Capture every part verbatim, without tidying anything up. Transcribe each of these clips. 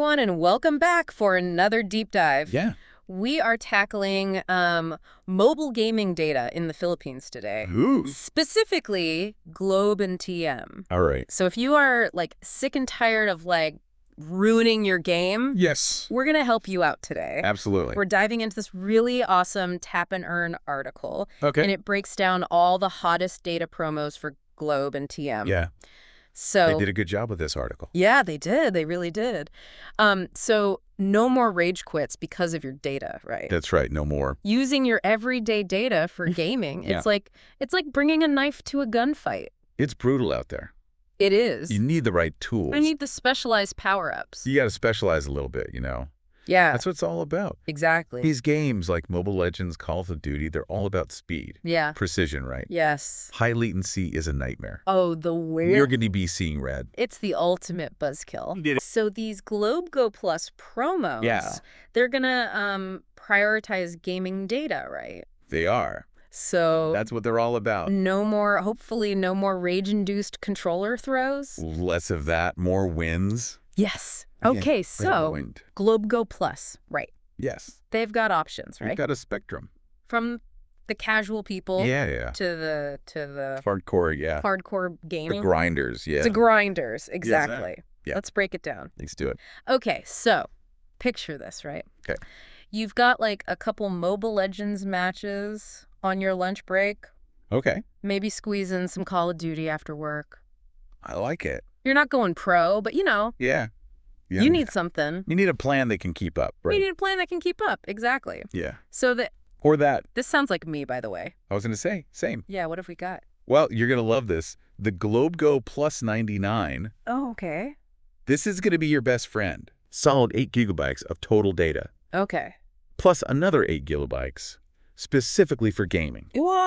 everyone, and welcome back for another deep dive. Yeah. We are tackling um, mobile gaming data in the Philippines today. Ooh. Specifically, Globe and T M. All right. So if you are, like, sick and tired of, like, ruining your game, Yes. we're going to help you out today. Absolutely. We're diving into this really awesome Tap and Earn article. Okay. And it breaks down all the hottest data promos for Globe and T M. Yeah. So They did a good job with this article. yeah, they did. They really did. Um, so no more rage quits because of your data, right? That's right. No more. Using your everyday data for gaming. Yeah. It's like it's like bringing a knife to a gunfight. It's brutal out there. It is. You need the right tools. I need the specialized power-ups. You got to specialize a little bit, you know. Yeah, That's what it's all about. exactly. These games like Mobile Legends, Call of Duty, they're all about speed. Yeah. Precision, right? Yes. High latency is a nightmare. Oh, the weird. You're going to be seeing red. It's the ultimate buzzkill. You did it. So these Globe Go Plus promos, Yeah. they're gonna um, prioritize gaming data, right? They are. So That's what they're all about. no more, hopefully no more rage-induced controller throws. Less of that, more wins. Yes. Yeah, Okay, wait, so wait. Globe Go Plus, right. Yes. They've got options, You've right? got a spectrum. From the casual people Yeah, yeah. to the to the Hardcore, yeah. hardcore The gaming. grinders, yeah. To grinders, exactly. Yeah. Let's break it down. Let's do it. Okay, so picture this, right? Okay. You've got like a couple Mobile Legends matches on your lunch break. Okay. Maybe squeeze in some Call of Duty after work. I like it. You're not going pro, but you know, Yeah. you need something. You need a plan that can keep up, right? You need a plan that can keep up. Exactly. Yeah. So that Or that. this sounds like me, by the way. I was going to say, same. Yeah, what have we got? Well, you're going to love this. The Globe Go Plus ninety-nine. Oh, okay. This is going to be your best friend. Solid eight gigabytes of total data, Okay. plus another eight gigabytes specifically for gaming.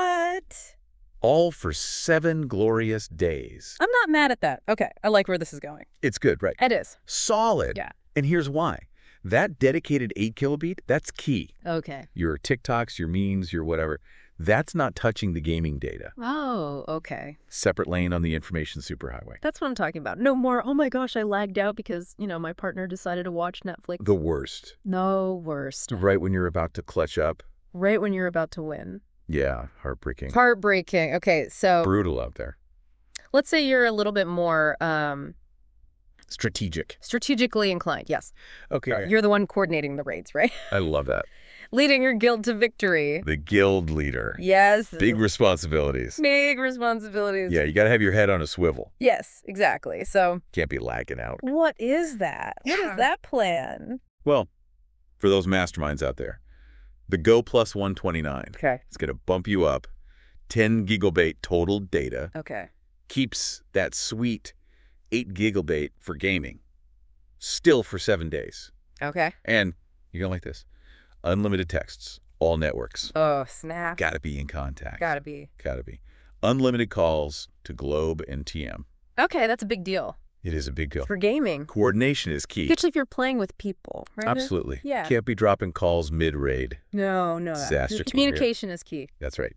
What? All for seven glorious days. I'm not mad at that. Okay, I like where this is going. It's good, right? It is. Solid. Yeah. And here's why. That dedicated eight kilobit, that's key. Okay. Your TikToks, your memes, your whatever, that's not touching the gaming data. Oh, okay. Separate lane on the information superhighway. That's what I'm talking about. No more, oh my gosh, I lagged out because, you know, my partner decided to watch Netflix. The worst. No worst. Right when you're about to clutch up. Right when you're about to win. Yeah, heartbreaking. Heartbreaking. Okay, so Brutal out there. let's say you're a little bit more um, Strategic. strategically inclined. Yes. Okay. You're the one coordinating the raids, right? I love that. Leading your guild to victory. The guild leader. Yes. Big responsibilities. Big responsibilities. Yeah, you got to have your head on a swivel. Yes, exactly. So Can't be lagging out. what is that? What is that plan? Well, for those masterminds out there, the Go Plus one twenty-nine. Okay. It's going to bump you up ten gigabyte total data. Okay. Keeps that sweet eight gigabyte for gaming still for seven days. Okay. And you're going to like this. Unlimited texts, all networks. Oh, snap. Got to be in contact. Gotta be. Got to be. Unlimited calls to Globe and T M. Okay, that's a big deal. It is a big deal. For gaming. Coordination is key. Especially if you're playing with people, right? Absolutely. Yeah. Can't be dropping calls mid-raid. No, no. Disaster. Communication is key. That's right.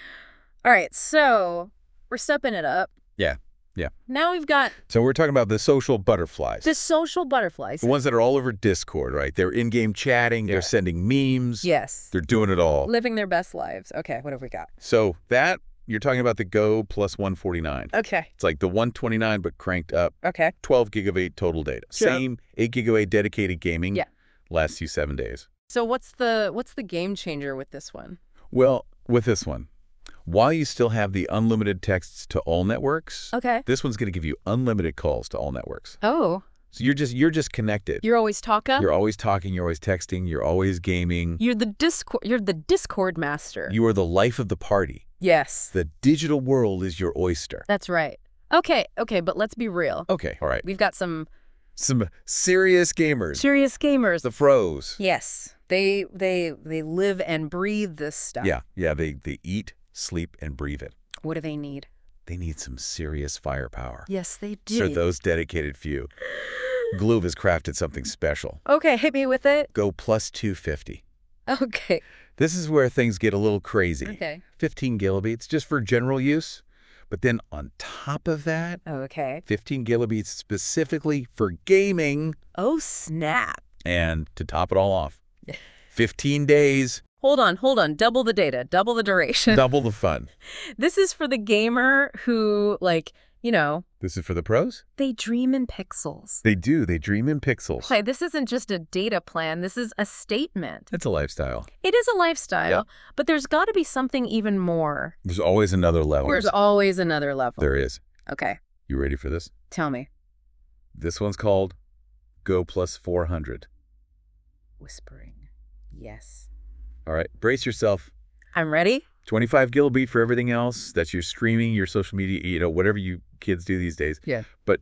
All right, so we're stepping it up. Yeah. Yeah. Now we've got So we're talking about the social butterflies. the social butterflies. The ones that are all over Discord, right? They're in-game chatting. Yeah. They're sending memes. Yes. They're doing it all. Living their best lives. Okay, what have we got? So that, you're talking about the Go Plus one forty-nine. Okay. It's like the one twenty-nine, but cranked up. Okay. twelve gigabyte total data. Sure. Same eight gigabyte dedicated gaming. Yeah. Lasts you seven days. So what's the what's the game changer with this one? Well, with this one, while you still have the unlimited texts to all networks, Okay. this one's going to give you unlimited calls to all networks. Oh, So you're just you're just connected. you're always talking? You're always talking. You're always texting. You're always gaming. You're the Discord you're the Discord master. You are the life of the party. Yes. The digital world is your oyster. That's right. Okay, okay, but let's be real. Okay, all right. We've got some Some serious gamers. serious gamers. The froze. Yes. They they they live and breathe this stuff. Yeah, yeah. They they eat, sleep, and breathe it. What do they need? They need some serious firepower. Yes, they do. For those dedicated few, Globe has crafted something special. Okay, hit me with it. Go plus two fifty. Okay. This is where things get a little crazy. Okay. fifteen gigabytes just for general use, But then on top of that, Okay. fifteen gigabytes specifically for gaming. Oh, snap. And to top it all off, fifteen days, Hold on, hold on. Double the data, double the duration. double the fun. This is for the gamer who, like, you know, This is for the pros? they dream in pixels. They do. They dream in pixels. Okay, this isn't just a data plan. This is a statement. It's a lifestyle. It is a lifestyle, Yeah. but there's got to be something even more. There's always another level. There's always another level. There is. Okay, You ready for this? tell me. This one's called Go Plus four hundred. Whispering. Yes. All right, brace yourself. I'm ready? twenty-five gigabyte for everything else. That's your streaming, your social media, you know, whatever you kids do these days. Yeah. But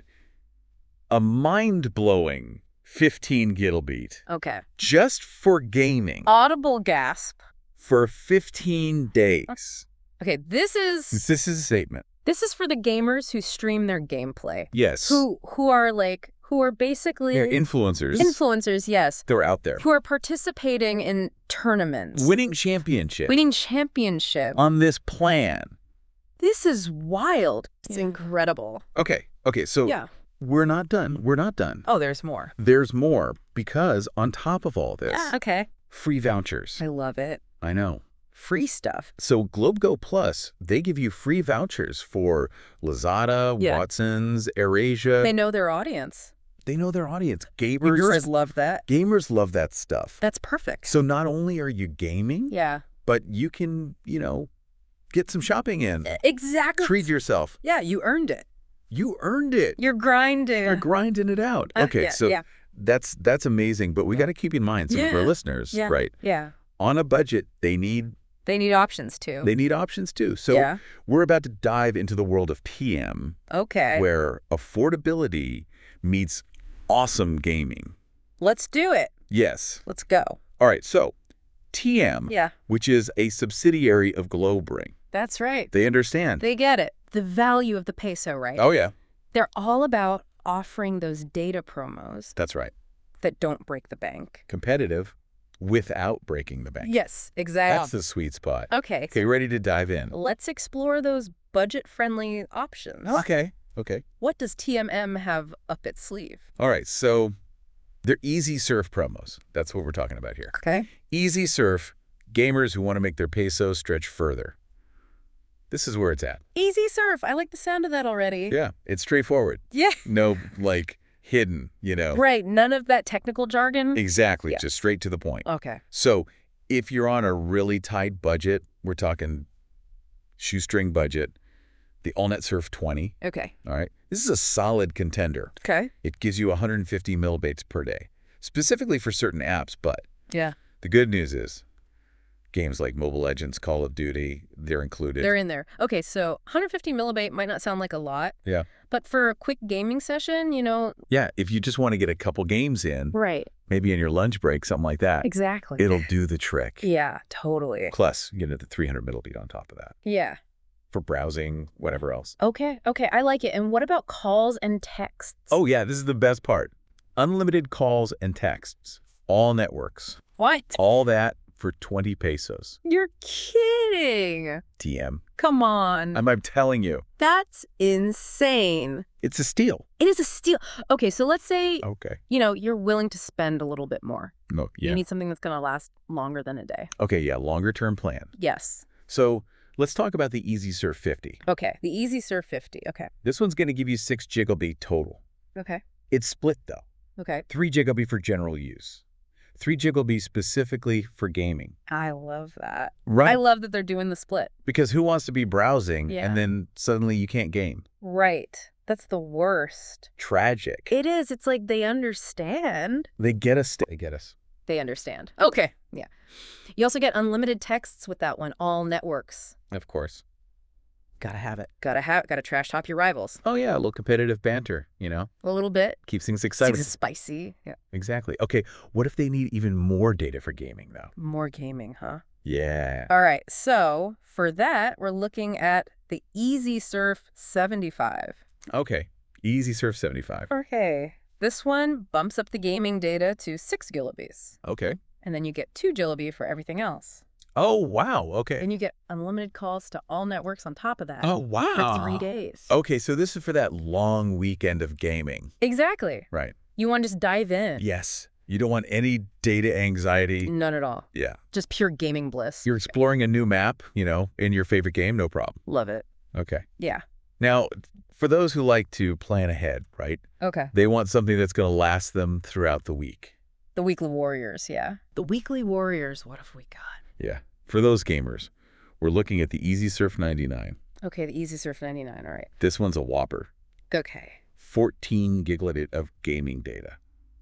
a mind-blowing fifteen gigabyte Okay. just for gaming Audible gasp. for fifteen days. Okay, this is This is a statement. this is for the gamers who stream their gameplay. Yes. Who who are like who are basically They're influencers. influencers, yes. They're out there. Who are participating in tournaments. Winning championship Winning championship. on this plan. This is wild. It's incredible. Okay. Okay. So Yeah. we're not done. We're not done. Oh, there's more. There's more because on top of all this, Yeah, okay. free vouchers. I love it. I know. Free stuff. So GlobeGo Plus, they give you free vouchers for Lazada, Yeah. Watson's, AirAsia. They know their audience. They know their audience. Gamers, Yours love that. gamers love that stuff. That's perfect. So not only are you gaming, Yeah. but you can, you know, get some shopping in. Exactly. Treat yourself. Yeah, you earned it. You earned it. You're grinding. You're grinding it out. Uh, Okay, yeah, so yeah. that's that's amazing, but we got to keep in mind some of our Yeah. listeners, Yeah. right? Yeah. On a budget, they need They need options too. they need options too. So Yeah. we're about to dive into the world of P M, Okay. where affordability meets awesome gaming. Let's do it. Yes. Let's go. All right, so T M, Yeah. which is a subsidiary of GlobeRing, That's right. they understand. They get it. The value of the peso, right? Oh, yeah, They're all about offering those data promos that's right. that don't break the bank. Competitive without breaking the bank. Yes, exactly. That's the sweet spot. Okay. Okay, ready to dive in? Let's explore those budget-friendly options. Okay, okay. What does T M M have up its sleeve? All right, so they're Easy Surf promos. That's what we're talking about here. Okay. Easy Surf, gamers who want to make their peso stretch further. This is where it's at. Easy surf. I like the sound of that already. Yeah, it's straightforward. Yeah. No, like, hidden, you know. Right. None of that technical jargon. Exactly, Yeah. just straight to the point. Okay. So if you're on a really tight budget, we're talking shoestring budget, the AllNet Surf twenty, Okay. all right? This is a solid contender. Okay. It gives you one hundred fifty millibytes per day, specifically for certain apps, but Yeah. the good news is games like Mobile Legends, Call of Duty, they're included. They're in there. Okay, so one hundred fifty millibyte might not sound like a lot. Yeah. But for a quick gaming session, you know. Yeah, if you just want to get a couple games in, Right. maybe in your lunch break, something like that, Exactly. it'll do the trick. Yeah, totally. Plus, you get the three hundred millibyte on top of that Yeah. for browsing, whatever else. Okay. Okay. I like it. And what about calls and texts? Oh, yeah, this is the best part. Unlimited calls and texts, all networks, What? all that for twenty pesos. You're kidding. T M. Come on. I'm, I'm telling you, That's insane. it's a steal. It is a steal. Okay, so let's say, Okay. you know, you're willing to spend a little bit more. No, yeah. You need something that's going to last longer than a day. Okay, yeah, longer term plan. Yes. So let's talk about the Easy Surf fifty. Okay. The Easy Surf fifty. Okay. This one's going to give you six gigabyte total. Okay. It's split, though. Okay. three gigabyte for general use. three gigabyte specifically for gaming. I love that. Right. I love that they're doing the split. Because who wants to be browsing Yeah. and then suddenly you can't game? Right. That's the worst. Tragic. It is. It's like they understand. They get us. They get us. They understand. Okay. Yeah. You also get unlimited texts with that one, all networks. Of course. Gotta have it. Gotta have, gotta trash talk your rivals. Oh, yeah, a little competitive banter, you know? A little bit. Keeps things Seems exciting. spicy. Yeah. Exactly. Okay, what if they need even more data for gaming, though? More gaming, huh? Yeah. All right. So for that, we're looking at the Easy Surf seventy-five. Okay, Easy Surf seventy-five. Okay. This one bumps up the gaming data to six gigabytes. Okay. And then you get two gigabytes for everything else. Oh, wow. Okay. And you get unlimited calls to all networks on top of that. Oh, wow. For three days. Okay, so this is for that long weekend of gaming. Exactly. Right. You want to just dive in. Yes. You don't want any data anxiety. None at all. Yeah. Just pure gaming bliss. You're exploring a new map, you know, in your favorite game, no problem. Love it. Okay. Yeah. Now, for those who like to plan ahead, right? Okay. They want something that's going to last them throughout the week. The Weekly Warriors, yeah. The Weekly Warriors, what have we got? Yeah. For those gamers, we're looking at the Easy Surf ninety-nine. Okay, the Easy Surf ninety-nine, all right. This one's a whopper. Okay. fourteen gigabyte of gaming data.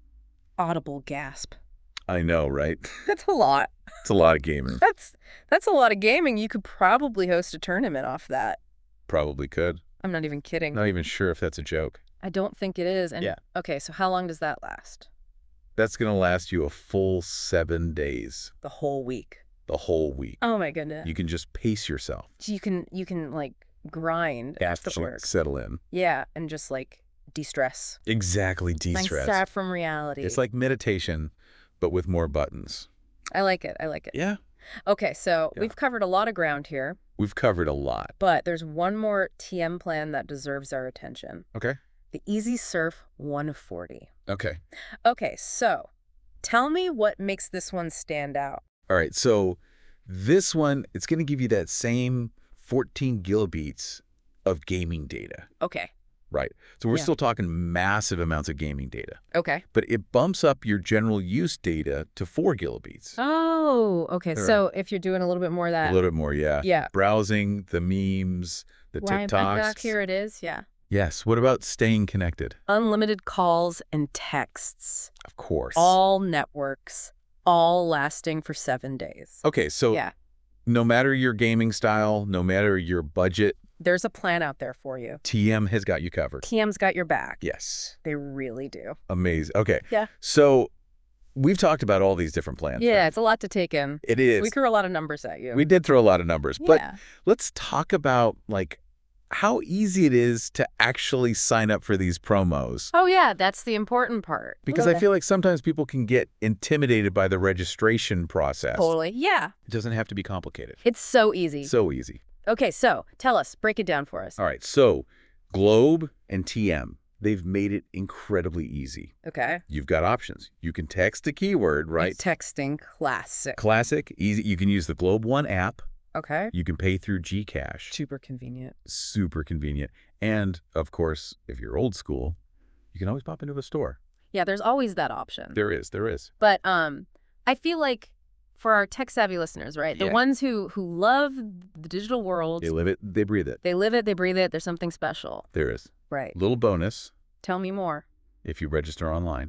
Audible gasp. I know, right? That's a lot. It's a lot of gaming. That's that's a lot of gaming. You could probably host a tournament off that. Probably could. I'm not even kidding. Not even sure if that's a joke. I don't think it is. And Yeah. Okay, so how long does that last? That's going to last you a full seven days. The whole week. The whole week. Oh my goodness. You can just pace yourself. So you can you can like grind after Actually work. settle in. Yeah, and just like de-stress. Exactly, de-stress. Like from reality. It's like meditation, but with more buttons. I like it. I like it. Yeah. Okay, so Yeah. we've covered a lot of ground here, We've covered a lot. but there's one more T M plan that deserves our attention. Okay. The Easy Surf one forty. Okay. Okay, so tell me what makes this one stand out. All right. So this one, it's going to give you that same fourteen gigabytes of gaming data. Okay. Right. So we're Yeah. still talking massive amounts of gaming data. Okay. But it bumps up your general use data to four gigabytes. Oh, okay. All So if you're doing a little bit more of that. A little bit more, yeah. Yeah. Browsing, the memes, the Right TikToks. back here it is. Yeah. Yes. What about staying connected? Unlimited calls and texts. Of course. All networks. All lasting for seven days. Okay. So Yeah. no matter your gaming style, no matter your budget, There's a plan out there for you. T M has got you covered. T M's got your back. Yes. They really do. Amazing. Okay. Yeah. So we've talked about all these different plans. Yeah, right? it's a lot to take in. It is. We threw a lot of numbers at you. We did throw a lot of numbers, but Yeah. let's talk about like how easy it is to actually sign up for these promos. Oh, yeah, that's the important part. Because I feel like sometimes people can get intimidated by the registration process. Totally. Yeah. It doesn't have to be complicated. It's so easy. So easy. Okay, so tell us. Break it down for us. All right. So Globe and T M, they've made it incredibly easy. Okay. You've got options. You can text a keyword, right? Texting classic. Classic, easy. You can use the Globe One app. Okay. You can pay through Gcash. Super convenient. Super convenient. And, of course, if you're old school, you can always pop into a store. Yeah, there's always that option. There is. There is. But um, I feel like for our tech-savvy listeners, right, the Yeah. ones who, who love the digital world, They live it. They breathe it. they live it, they breathe it, there's something special. There is. Right. Little bonus Tell me more. if you register online.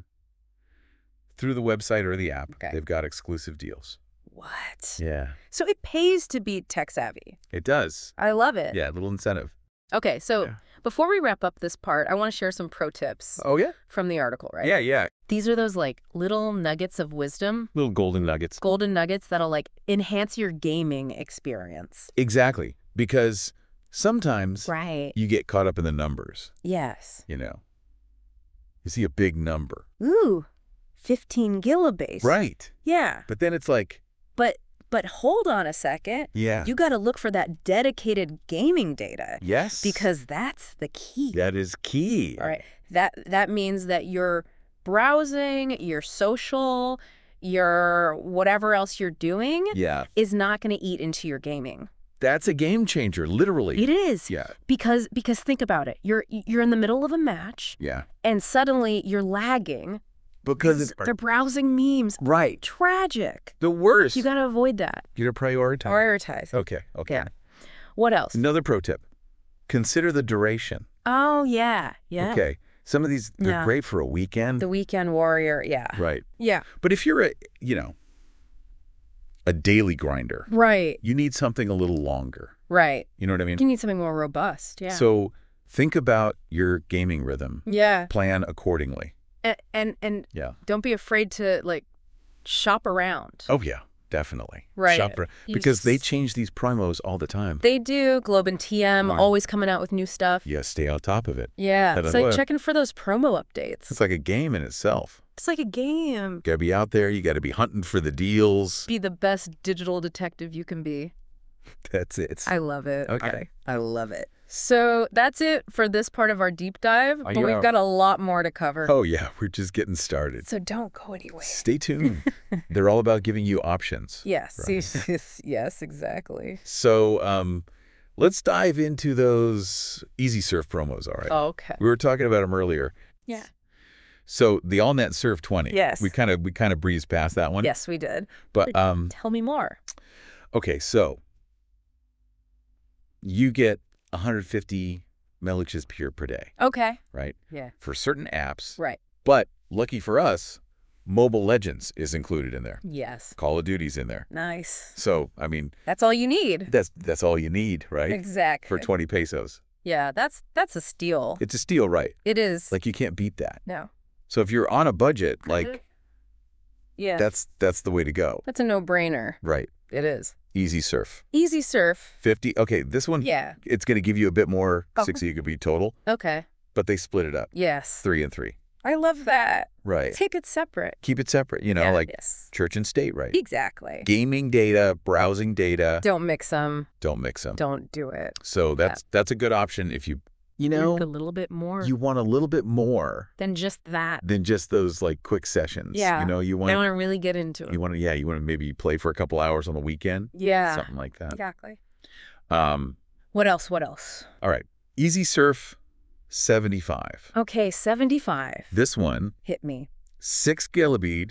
Through the website or the app, Okay. they've got exclusive deals. What? Yeah. So it pays to be tech-savvy. It does. I love it. Yeah, little incentive. Okay, so Yeah. before we wrap up this part, I want to share some pro tips Oh, yeah? from the article, right? Yeah, yeah. These are those like little nuggets of wisdom, Little golden nuggets. golden nuggets that'll like enhance your gaming experience. Exactly. Because sometimes Right. you get caught up in the numbers, Yes. you know. You see a big number. Ooh, fifteen gilabase. Right. Yeah. But then it's like, But but hold on a second. yeah. You got to look for that dedicated gaming data Yes. because that's the key. that is key. All right. That that means that your browsing, your social, your whatever else you're doing Yeah. is not going to eat into your gaming. That's a game changer, literally. It is. Yeah. Because because think about it. You're you're in the middle of a match Yeah. and suddenly you're lagging. Because it's They're browsing memes. right. Tragic. The worst. You got to avoid that. You gotta prioritize. Prioritize. Okay. Okay. Yeah. What else? Another pro tip. Consider the duration. Oh, yeah. Yeah. Okay. Some of these, they're Yeah. great for a weekend. The Weekend Warrior. Yeah. Right. Yeah. But if you're a, you know, a daily grinder, Right. you need something a little longer. Right. You know what I mean? You need something more robust. Yeah. So think about your gaming rhythm. yeah. Plan accordingly. And, and and Yeah. don't be afraid to like shop around. Oh, yeah. definitely. Right. Shop ar- You because they s- change these promos all the time. They do. Globe and T M Right. always coming out with new stuff. Yeah, stay on top of it. Yeah. That's It's like what- checking for those promo updates. It's like a game in itself. It's like a game. You gotta be out there. You gotta be hunting for the deals. Be the best digital detective you can be. That's it. I love it. Okay. I, I love it. So that's it for this part of our deep dive, but yeah. we've got a lot more to cover. Oh, yeah. We're just getting started. So don't go anywhere. Stay tuned. They're all about giving you options. Yes. Right. yes, yes, exactly. So um, let's dive into those Easy Surf promos, all right? Okay. We were talking about them earlier. Yeah. So the AllNet Surf twenty. Yes. We kind of we kind of breezed past that one. Yes, we did. But um, Tell me more. okay, so you get one hundred fifty milliches pure per day, Okay. right? Yeah. For certain apps. Right. But lucky for us, Mobile Legends is included in there. Yes. Call of Duty's in there. Nice. So, I mean, That's all you need. that's that's all you need, right? Exactly. For twenty pesos. Yeah, that's that's a steal. It's a steal, right? It is. Like you can't beat that. no. So if you're on a budget, like Yeah. that's that's the way to go. That's a no-brainer. Right. It is. Easy Surf. Easy Surf. fifty. Okay, this one, Yeah. it's going to give you a bit more Oh. sixty could be total, Okay. but they split it up. Yes. Three and three. I love that. Right. Take it separate. Keep it separate, you know, Yeah, like yes. church and state, right? Exactly. Gaming data, browsing data, Don't mix them. don't mix them. Don't do it. So that's that's a good option if you, you know, Work a little bit more you want a little bit more than just that. than just those like quick sessions. Yeah. You know, you I want want to really get into it. you want to yeah, you want to maybe play for a couple hours on the weekend, Yeah. something like that. Exactly. Um, What else? What else? all right. Easy Surf seventy-five. Okay, seventy-five. This one, Hit me. six gigabyte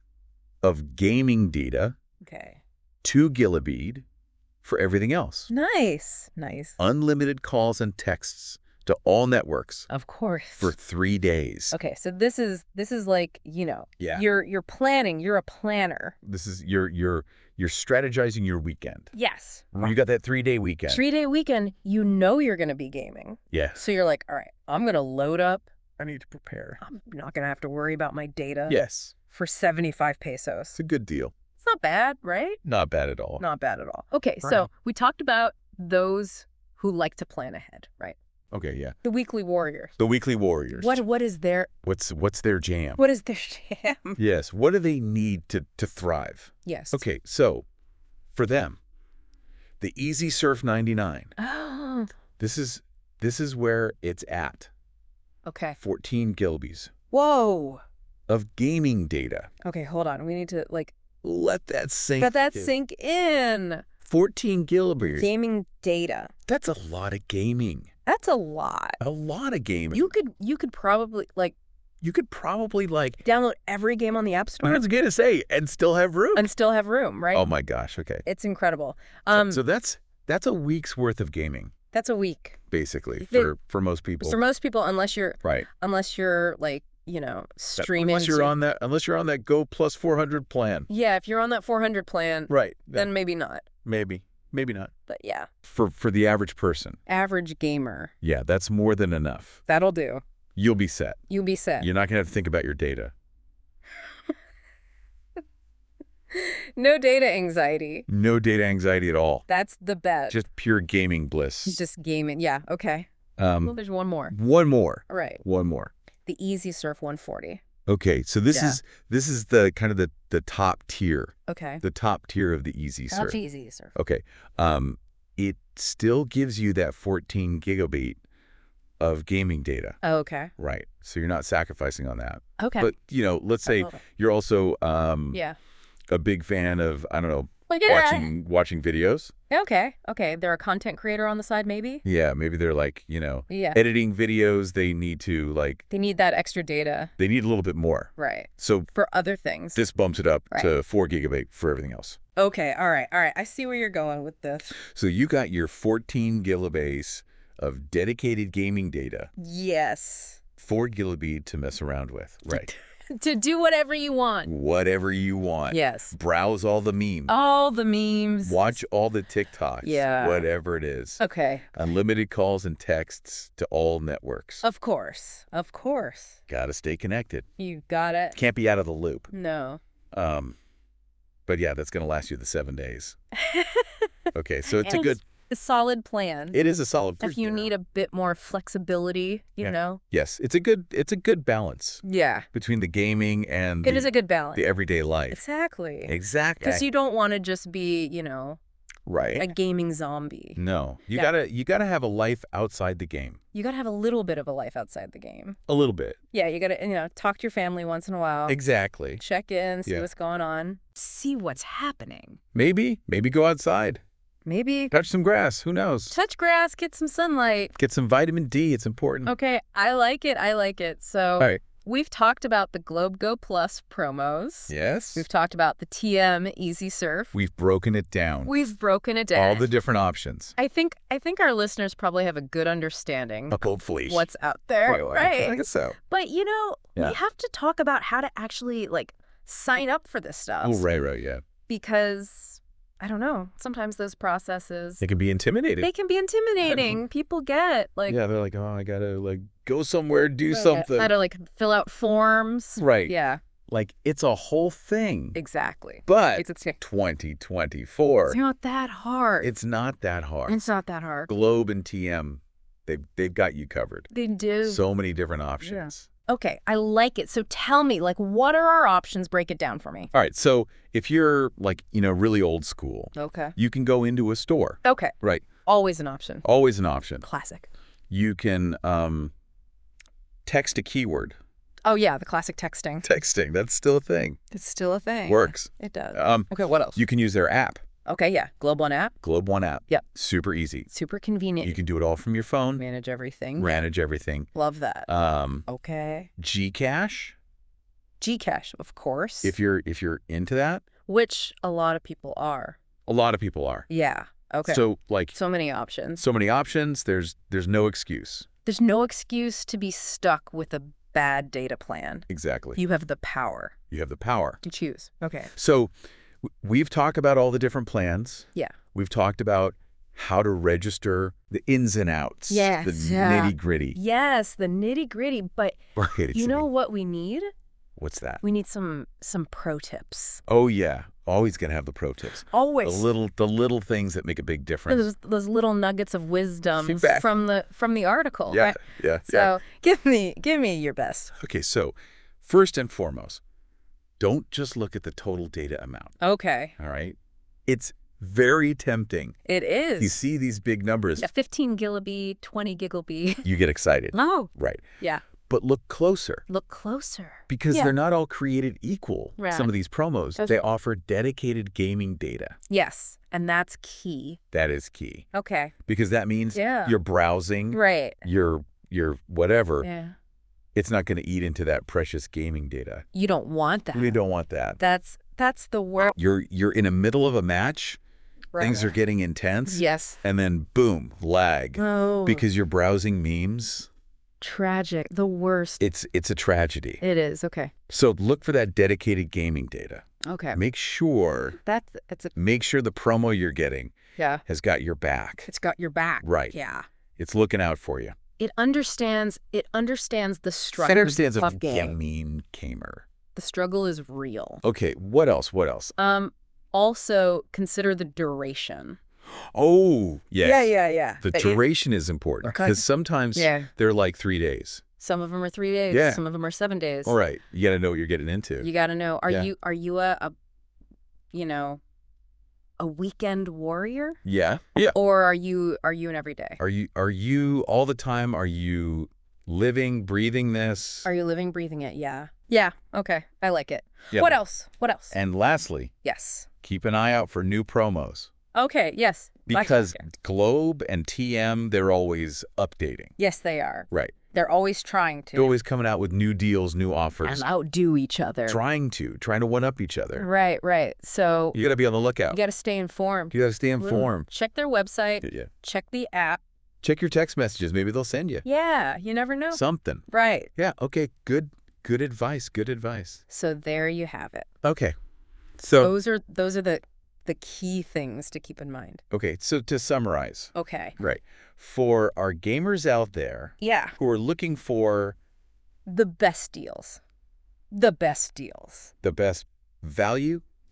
of gaming data, Okay. two gigabyte for everything else. Nice. Nice. Unlimited calls and texts to all networks Of course. for three days. Okay, so this is this is like, you know, Yeah. you're you're planning, you're a planner. This is you're you're you're strategizing your weekend. Yes. You got that three day weekend. Three day weekend, you know you're gonna be gaming. Yes. So you're like, all right, I'm gonna load up. I need to prepare. I'm not gonna have to worry about my data Yes. for seventy-five pesos. It's a good deal. It's not bad, right? Not bad at all. Not bad at all. Okay, Right. so we talked about those who like to plan ahead, right? Okay, yeah. The weekly warriors. The Weekly Warriors. What what is their What's what's their jam? what is their jam? Yes. What do they need to to thrive? Yes. Okay, so for them, the Easy Surf ninety-nine. Oh. This is this is where it's at. Okay. fourteen gilbies Whoa. of gaming data. Okay, hold on. We need to like Let that sink. let that in. sink in. fourteen gilbies. Gaming data. That's a lot of gaming. That's a lot. A lot of gaming. You could you could probably like you could probably like download every game on the App I Store was gonna say and still have room. and still have room, right? Oh my gosh. Okay. It's incredible. So- Um, so that's that's a week's worth of gaming, that's a week basically, They- for for most people. for most people, unless you're right. unless you're like you know streaming. Unless you're so- on that unless you're on that Go Plus four hundred plan. Yeah, if you're on that four hundred plan, Right. then maybe not. maybe. Maybe not. But yeah, For for the average person. average gamer, Yeah, that's more than enough. that'll do. You'll be set. You'll be set. You're not going to have to think about your data. No data anxiety. No data anxiety at all. That's the bet. Just pure gaming bliss. Just gaming. Yeah. Okay. Well, Um, there's one more. one more. All right. One more. The Easy Surf one forty. Okay, so this Yeah. is this is the kind of the the top tier, Okay. the top tier of the Easy Surf. That's Easy Surf. Okay, um, it still gives you that fourteen gigabit of gaming data, Oh, okay. right? So you're not sacrificing on that. Okay. But you know, let's I say love it. you're also um, Yeah. a big fan of I don't know Like, yeah. watching watching videos. Okay. Okay. They're a content creator on the side, maybe? Yeah, maybe they're like you know Yeah. editing videos. They need to like They need that extra data. they need a little bit more. Right. So For other things. this bumps it up Right. to four gigabit for everything else. Okay. All right. All right. I see where you're going with this. So you got your fourteen gigabase of dedicated gaming data, Yes. four gigabit to mess around with. Right. To do whatever you want. Whatever you want. Yes. Browse all the memes. All the memes. Watch all the TikToks. Yeah. Whatever it is. Okay. Unlimited calls and texts to all networks. Of course. Of course. Gotta stay connected. You got it. Can't be out of the loop. No. Um, But yeah, that's going to last you the seven days. Okay, so it's And a good... a solid plan. It is a solid... If you yeah. need a bit more flexibility, you Yeah. know? Yes, it's a good it's a good balance Yeah. between the gaming and It the, is a good balance. the everyday life. Exactly. Exactly. Because you don't want to just be, you know, Right. a gaming zombie. No, you Yeah. gotta you gotta have a life outside the game. You got to have a little bit of a life outside the game. A little bit. Yeah, you got to, you know, talk to your family once in a while. Exactly. Check in, see Yeah. what's going on. See what's happening. Maybe maybe go outside, Maybe touch some grass. Who knows? touch grass, get some sunlight. Get some vitamin D. It's important. Okay, I like it. I like it. So All right. we've talked about the Globe Go Plus promos. Yes. We've talked about the T M Easy Surf. We've broken it down. We've broken it down. All the different options. I think I think our listeners probably have a good understanding Hopefully. what's out there, Well, I right? guess so. But you know, Yeah. we have to talk about how to actually like sign up for this stuff Oh, right, right, yeah. because I don't know. Sometimes those processes It can be intimidating. they can be intimidating. People get like yeah, they're like, oh, I gotta like go somewhere, do uh, something. how to like fill out forms. Right. Yeah, Like it's a whole thing. exactly. But It's, it's, twenty twenty-four, it's not that hard. it's not that hard. It's not that hard. Globe and T M, they've they've got you covered. They do. So many different options. Okay, I like it. So tell me, like, what are our options? Break it down for me. All right, so if you're like, you know, really old school, Okay. you can go into a store. Okay. Right. Always an option. Always an option. Classic. You can um, text a keyword. Oh, yeah, the classic texting. Texting, that's still a thing. It's still a thing. Works. It does. Um, Okay, what else? you can use their app, Okay, yeah. Globe One app. Globe One app. Yep. Super easy. Super convenient. You can do it all from your phone. manage everything. Manage everything. Love that. Um, Okay. Gcash, Gcash, of course. if you're if you're into that, Which a lot of people are. a lot of people are. Yeah. Okay. So like so many options. so many options. There's there's no excuse. There's no excuse to be stuck with a bad data plan. Exactly. You have the power You have the power. to choose. Okay. So w- we've talked about all the different plans. Yeah. We've talked about how to register the ins and outs. Yes, The yeah. nitty gritty. Yes, the nitty gritty. But Right. it's you the- know what we need? What's that? We need some some pro tips. Oh yeah. Always gonna have the pro tips. The Always. little the little things that make a big difference. Those, those little nuggets of wisdom Feedback. from the from the article. Yeah. Right? Yeah. So yeah. give me give me your best. Okay, so first and foremost, don't just look at the total data amount, Okay. all right? It's very tempting. It is. You see these big numbers, Yeah, fifteen gigabit, twenty gigabit. you get excited. No. Right. Yeah. But look closer Look closer. because Yeah. they're not all created equal. Right. Some of these promos, Those- they offer dedicated gaming data. Yes. And that's key. That is key Okay. because that means Yeah. you're browsing, Right. you're, you're whatever. Yeah. It's not going to eat into that precious gaming data. You don't want that. We don't want that. That's that's the word. You're, you're in the middle of a match. Right. Things are getting intense. Yes. And then boom, lag. Oh. Because you're browsing memes. Tragic. The worst. It's it's a tragedy. It is. Okay. So look for that dedicated gaming data. Okay. Make sure That's it's a make sure the promo you're getting yeah. has got your back. It's got your back. Right. Yeah. It's looking out for you. It understands. It understands the It struggle understands of of game. gaming gamer. The struggle is real. Okay, what else? What else? Um. Also consider the duration. Oh, yes. Yeah. Yeah. Yeah. The But it- duration is important Okay. because sometimes Yeah. they're like three days. Some of them are three days. Yeah. Some of them are seven days. All right, you got to know what you're getting into. You got to know. Are Yeah. you are you a, a you know a weekend warrior yeah, yeah. or are you are you an everyday? Are you are you all the time? Are you living, breathing this? Are you living, breathing it? Yeah. Yeah. Okay. I like it. Yeah. What else? What else? And lastly, yes. keep an eye out for new promos Okay. Yes. Like- because Globe and T M, they're always updating. yes, they are. Right. They're always trying to. They're always coming out with new deals, new offers. and outdo each other. Trying to, trying to one up each other. Right. Right. So You got to be on the lookout. you got to stay informed. You got to stay informed. Check their website. Yeah. Check the app. Check your text messages. Maybe they'll send you Yeah. You never know. something. Right. Yeah. Okay. Good. Good advice. Good advice. So there you have it. Okay. So Those are those are the the key things to keep in mind. okay. So to summarize, Okay. right, for our gamers out there Yeah. who are looking for The best deals. The best deals. the best value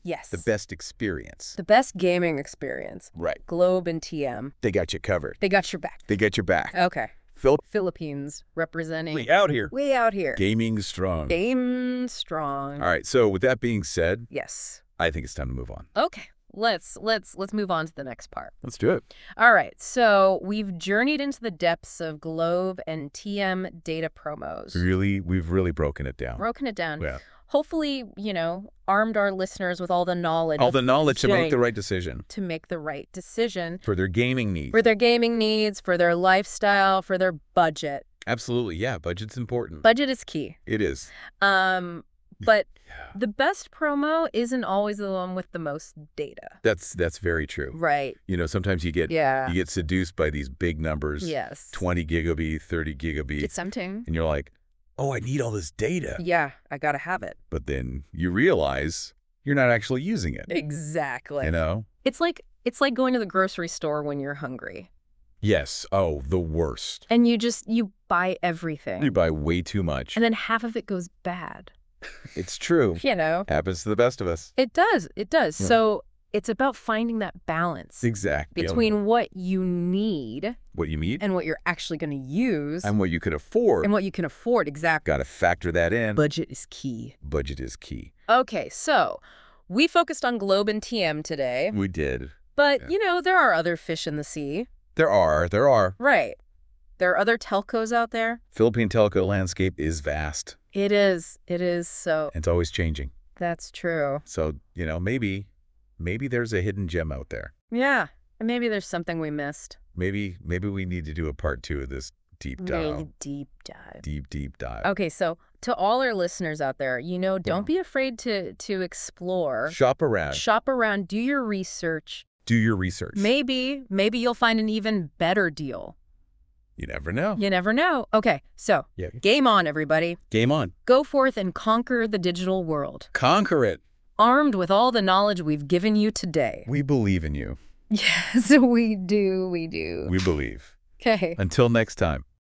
Yes. The best experience. The best gaming experience. Right. Globe and T M. They got you covered. They got your back. They got your back. Okay. Phil, Philippines representing. we out here. Way out here. Gaming strong. Game strong. All right. So with that being said, Yes. I think it's time to move on. Okay. Let's let's let's move on to the next part. Let's do it. All right. So we've journeyed into the depths of Globe and T M data promos. Really, we've really broken it down. Broken it down. Yeah. Hopefully, you know, armed our listeners with all the knowledge. All the knowledge to make Right. the right decision to make the right decision for their gaming needs. for their gaming needs, for their lifestyle, for their budget. Absolutely. Yeah. Budget's important. Budget is key. It is. Um, but Yeah. the best promo isn't always the one with the most data. That's that's very true. Right. You know, sometimes you get Yeah. you get seduced by these big numbers. Yes. twenty gigabit, thirty gigabit. It's tempting. And you're like, oh, I need all this data. Yeah, I gotta have it. But then you realize you're not actually using it. Exactly. You know? It's like it's like going to the grocery store when you're hungry. Yes. Oh, the worst. And you just you buy everything. You buy way too much. And then half of it goes bad. It's true. You know. Happens to the best of us. It does. It does. Yeah. So it's about finding that balance Exactly. between what you need what you need and what you're actually going to use and what you could afford. and what you can afford. Exactly. Got to factor that in. Budget is key. Budget is key. Okay, so we focused on Globe and T M today, We did. but, Yeah. you know, there are other fish in the sea. There are. There are. Right. There are other telcos out there. Philippine telco landscape is vast. It is. It is. So It's always changing. that's true. So, you know, maybe, maybe there's a hidden gem out there. Yeah. And maybe there's something we missed. Maybe, maybe we need to do a part two of this deep dive. Really deep dive. Deep, deep dive. Okay, so to all our listeners out there, you know, don't Yeah. be afraid to to explore, Shop around. shop around, do your research. Do your research. Maybe, maybe you'll find an even better deal. You never know. You never know. Okay, so Yeah. game on, everybody. Game on. Go forth and conquer the digital world, Conquer it. armed with all the knowledge we've given you today. We believe in you. Yes, we do. We do. We believe. Okay. Until next time.